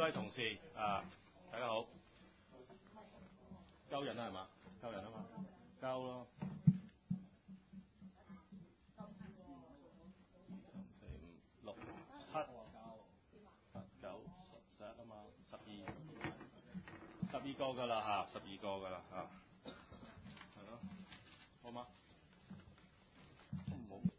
多位同事大家好，鳩人啦係嘛？鳩人啊嘛，鳩咯。2、3、4、5、6、7、8、9、10、11啊嘛，12個㗎啦嚇，12個㗎啦嚇，係咯，好嗎？冇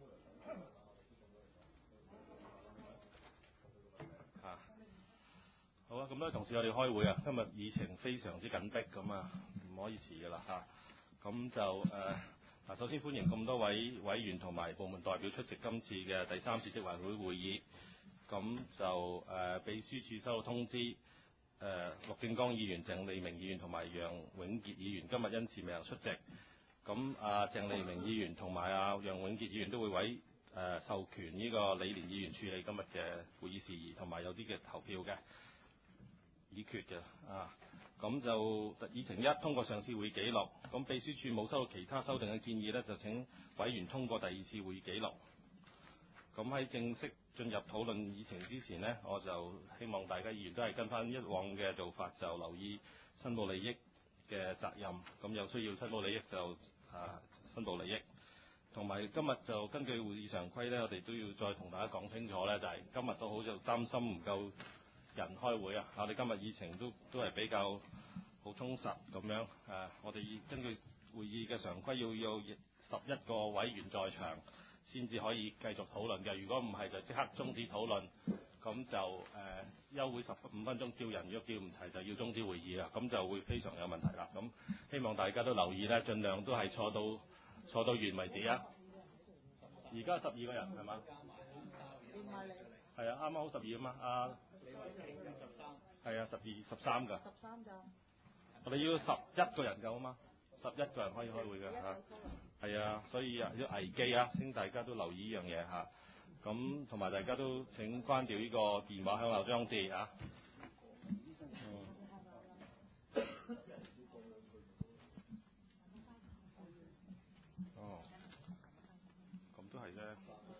嚇。好啊，咁多位同事，我哋開會啊。今日議程非常之緊迫，咁啊唔可以遲㗎啦嚇。咁就首先歡迎咁多位委員同埋部門代表出席今次嘅第3次職委會會議。咁就秘書處收到通知，陸敬剛議員、鄭利明議員同埋楊永傑議員今日因事未能出席。咁鄭利明議員同埋楊永傑議員都會委授權呢個李連議員處理今日嘅會議事宜，同埋有啲嘅投票嘅。議決嘅咁就議程1通過上次會議記錄，咁秘書處冇收到其他修訂嘅建議呢，就請委員通過第2次會議記錄。咁喺正式進入討論議程之前呢，我就希望大家議員都係跟翻以往嘅做法，就留意申報利益嘅責任。咁有需要申報利益就申報利益。同埋今日就根據會議常規呢，我哋都要再同大家講清楚呢，就係今日都好就擔心唔夠人開會啊！我哋今日議程都係比較好充實咁樣。我哋根據會議嘅常規要有11個委員在場先至可以繼續討論嘅。如果唔係就即刻終止討論，咁就休會15分鐘叫人，如果叫唔齊就要終止會議啦。咁就會非常有問題啦。咁希望大家都留意呢，盡量都係坐到完為止啊！而家12個人係嘛？係啊，啱啱好12啊嘛。係啊，13㗎。13㗎。我哋要11個人夠啊嘛，11個人可以開會㗎嚇。係啊，所以要危機啊，請大家都留意呢樣嘢嚇。咁同埋大家都請關掉呢個電話響鬧裝置嚇。哦，咁都係啫。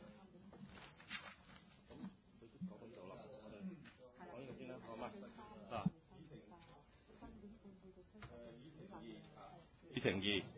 咁佢都講到呢度啦，我哋講呢個先啦，好嘛？議程2